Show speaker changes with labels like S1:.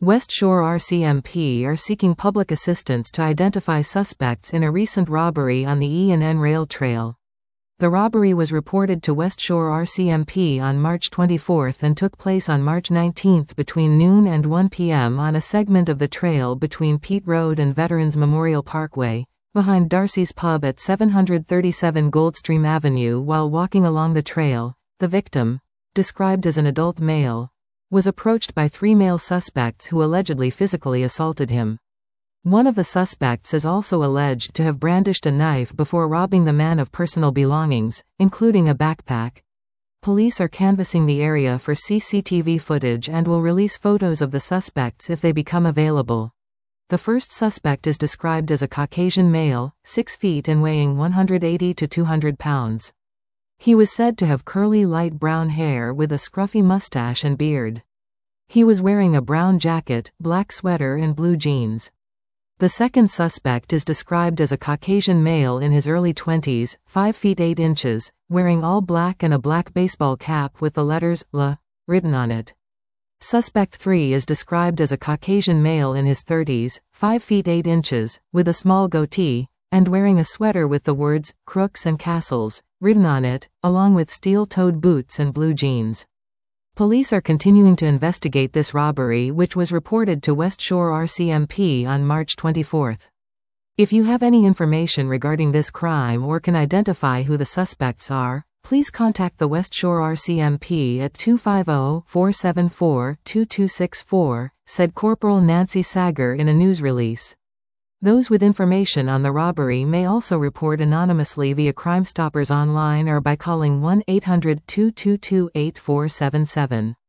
S1: West Shore RCMP are seeking public assistance to identify suspects in a recent robbery on the E&N Rail Trail. The robbery was reported to West Shore RCMP on March 24 and took place on March 19 between noon and 1 p.m. on a segment of the trail between Pete Road and Veterans Memorial Parkway, behind Darcy's Pub at 737 Goldstream Avenue. While walking along the trail, the victim, described as an adult male, was approached by 3 male suspects who allegedly physically assaulted him. One of the suspects is also alleged to have brandished a knife before robbing the man of personal belongings, including a backpack. Police are canvassing the area for CCTV footage and will release photos of the suspects if they become available. The first suspect is described as a Caucasian male, 6 feet and weighing 180 to 200 pounds. He was said to have curly light brown hair with a scruffy mustache and beard. He was wearing a brown jacket, black sweater and blue jeans. The second suspect is described as a Caucasian male in his early 20s, 5 feet 8 inches, wearing all black and a black baseball cap with the letters LA written on it. Suspect 3 is described as a Caucasian male in his 30s, 5 feet 8 inches, with a small goatee, and wearing a sweater with the words Crooks and Castles written on it, along with steel-toed boots and blue jeans. Police are continuing to investigate this robbery, which was reported to West Shore RCMP on March 24. If you have any information regarding this crime or can identify who the suspects are, please contact the West Shore RCMP at 250-474-2264, said Corporal Nancy Sager in a news release. Those with information on the robbery may also report anonymously via Crime Stoppers online or by calling 1-800-222-8477.